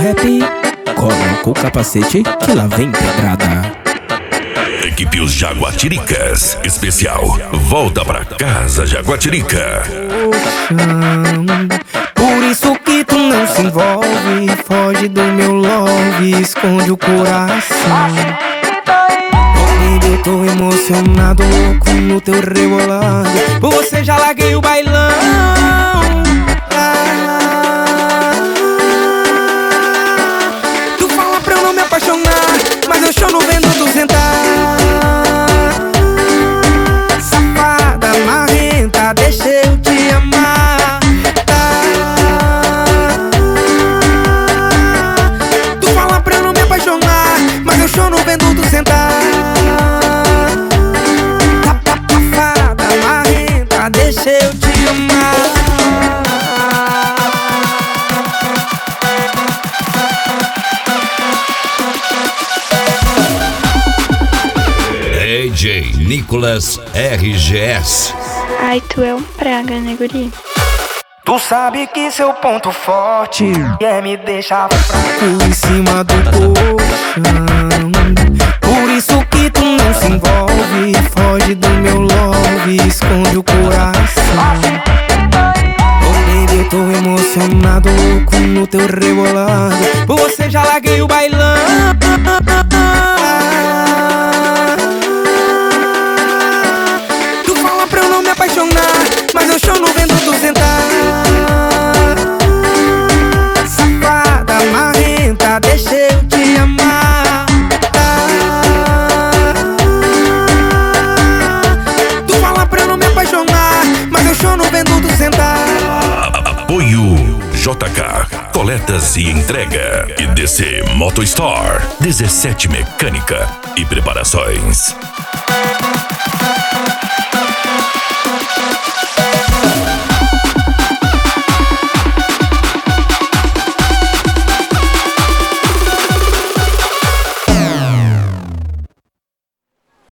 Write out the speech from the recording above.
rap, coloca o capacete que lá vem pedrada. Equipe Os Jaguatiricas, especial Volta Pra Casa Jaguatirica. Por isso que tu não se envolve, foge do meu love, esconde o coração. Baby, eu tô emocionado, louco no teu rebolado. Por você já larguei o bailão. Tu fala pra eu não me apaixonar, mas eu choro vendo tu sentar. Safada, marrenta, deixa eu te amar. Tu fala pra eu não me apaixonar, mas eu choro vendo tu sentar. Safada, marrenta, deixa eu te amar. DJ Nicolas RGS. Ai, tu é um praga, né, guri? Tu sabe que seu ponto forte é me deixar fraco em cima do colchão. Por isso que tu não se envolve, foge do meu love, esconde o coração. Oh baby, eu tô emocionado, louco no teu rebolado. Por você já larguei o bailão. Tu fala pra eu não me apaixonar, mas eu choro vendo tu sentar. Safada, marrenta, deixa eu te amar. Tu fala pra eu não me apaixonar, mas eu choro vendo tu sentar. Apoio JK, coletas e entrega. E DC Moto Store, 17 Mecânica e Preparações.